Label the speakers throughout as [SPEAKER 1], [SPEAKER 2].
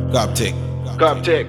[SPEAKER 1] Coptic.
[SPEAKER 2] Coptic.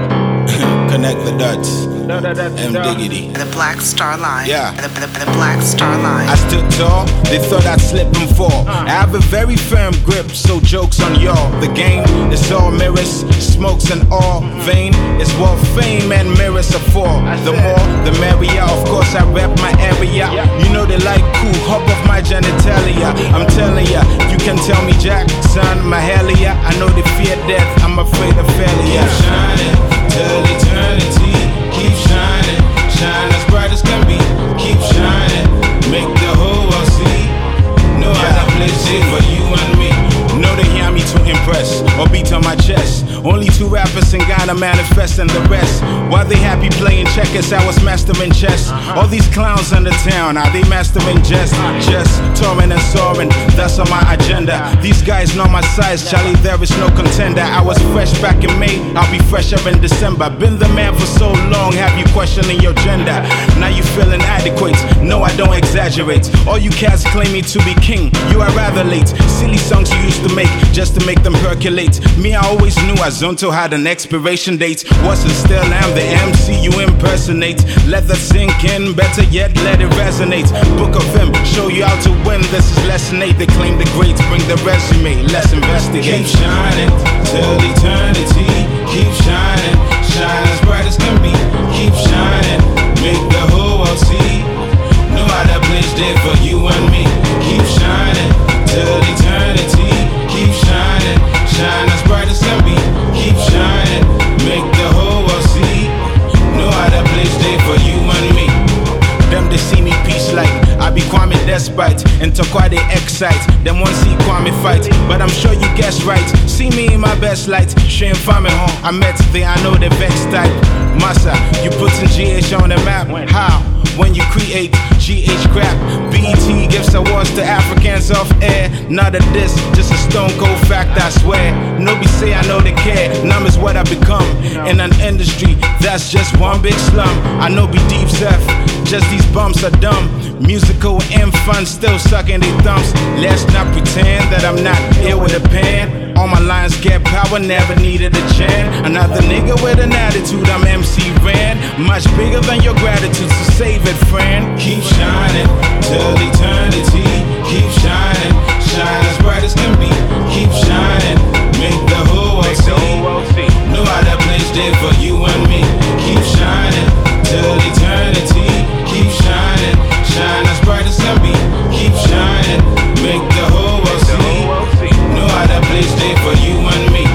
[SPEAKER 1] Connect the dots. M. Diggity.
[SPEAKER 3] The Black Star Line.
[SPEAKER 1] Yeah.
[SPEAKER 3] The Black Star Line.
[SPEAKER 1] I stood tall, they thought I'd slip and fall. I have a very firm grip, so joke's on y'all. The game is all mirrors, smokes and all. Vain is what fame and mirrors are for. The more, the merrier. Of course, I rep my area. You know they like cool, hop off my genitalia. I'm telling ya, you can tell me Jack, son, Mahalia. I know they fear death, I'm afraid of failure. Keep shining till eternity. Keep shining, shine as bright as can be. Keep shining, make the whole world see. Know how to play shit for you and me. Know they hear me to impress or beat on my chest. Only 2 rappers in Ghana manifest and the rest. While they happy playing checkers, I was mastering chess. All these clowns in the town, are they mastering jest? Just touring and soaring, that's on my agenda. These guys know my size, Charlie, there is no contender. I was fresh back in May, I'll be fresher in December. Been the man for so long, have you questioning your gender? Now you feeling adequate, no I don't exaggerate. All you cats claim me to be king, you are rather late. Silly songs you used to make, just to make them percolate. Me, I always knew I Zonto had an expiration date. Wasn't still, I'm the MC you impersonate. Let that sink in, better yet let it resonate. Book of him, show you how to win, this is lesson 8. They claim the greats, bring the resume, let's investigate. Keep shining till eternity. Keep shining, shine as bright as can be. Keep shining, make the whole world see. Know how that place there for you and me. Keep shining till eternity. Keep shining, shine as bright as can be. Keep shining, make the whole world see. Know how that place there for you and me. Them they see me peace like I be Kwame despite. Into quite they excite. Them want see Kwame fight, but I'm sure you guess right. See me in my best light. Shane Farming home. I met the I know the vex type. Massa, you putting GH on the map. How? When you create GH crap. BET gives awards to Africans off air. Not a diss, just a stone cold fact, I swear. Nobody say I know they care. Numbers what I become in an industry that's just one big slum. I know be deep self, just these bumps are dumb. Musical and fun, still sucking their thumbs. Let's not pretend that I'm not here with a pen. All my lines get power, never needed a chant. Another nigga with an attitude, I'm MC Ran. Much bigger than your gratitude, so save it, friend. Keep shining till eternity. Keep shining, shine as bright as can be. Keep shining, make the whole world see. Know how that place there for you and me. Keep shining till eternity. Keep shining, shine as bright as can be. Keep shining, make the whole world see. Know how that place there for you and me.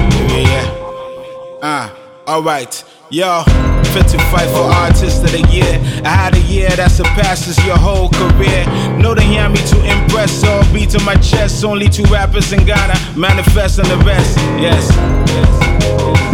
[SPEAKER 1] Alright, yo, 55 for Artist of the Year. I had a year that surpasses your whole career. Know they hear me to impress, all beat on my chest. Only 2 rappers in Ghana, manifest and the rest. Yes.